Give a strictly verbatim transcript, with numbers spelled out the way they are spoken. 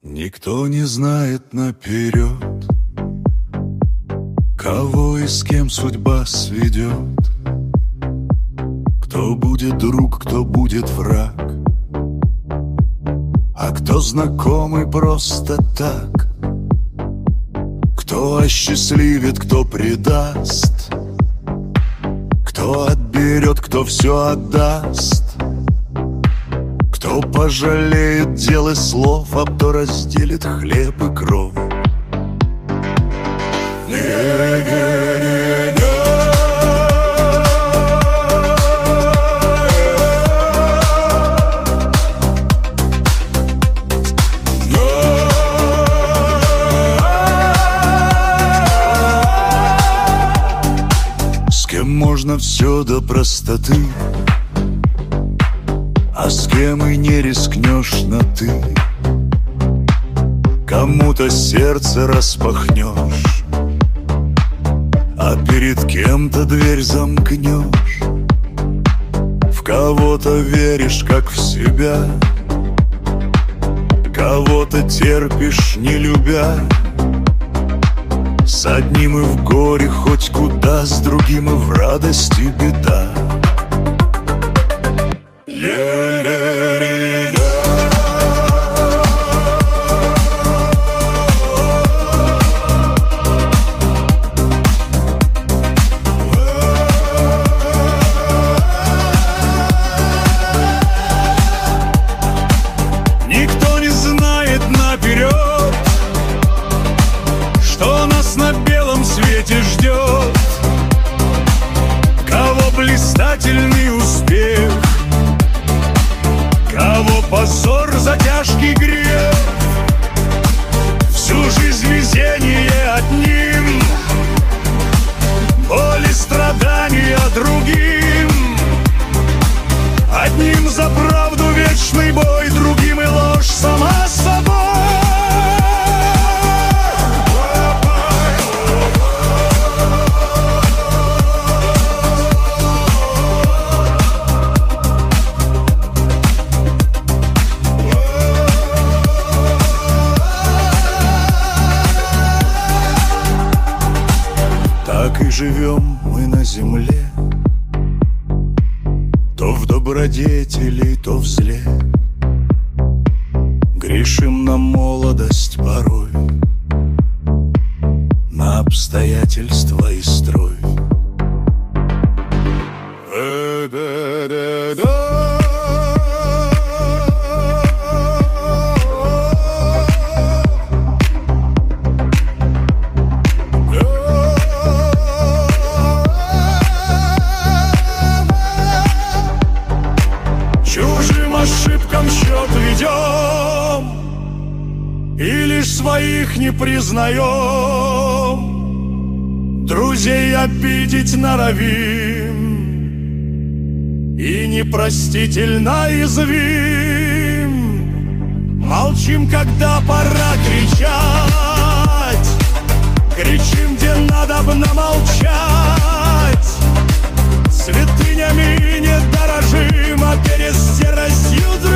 Никто не знает наперед, кого и с кем судьба сведет, кто будет друг, кто будет враг, а кто знакомый просто так, кто осчастливит, кто предаст, кто отберет, кто все отдаст, кто пожалеет дел и слов, а кто разделит хлеб и кровь. С кем можно все до простоты, а с кем и не рискнешь на «ты». Кому-то сердце распахнешь, а перед кем-то дверь замкнешь. В кого-то веришь, как в себя, кого-то терпишь, не любя. С одним и в горе хоть куда, с другим и в радости беда. Никто не знает наперед, что нас на белом свете ждет, кого блистательный успех, кого позор за тяжкий грех. Всю жизнь везение одним, боль и страдания другим. Одним за правду вечный бой, другим и ложь сама собой. Так и живем мы на земле, то в добродетели, то в зле. Грешим на молодость порой, на обстоятельства и строй. Чужим ошибкам счет ведем и лишь своих не признаем. Друзей обидеть норовим и непростительно извим. Молчим, когда пора кричать, кричим, где надобно молчать. Святынями не дорожим, а перед серостью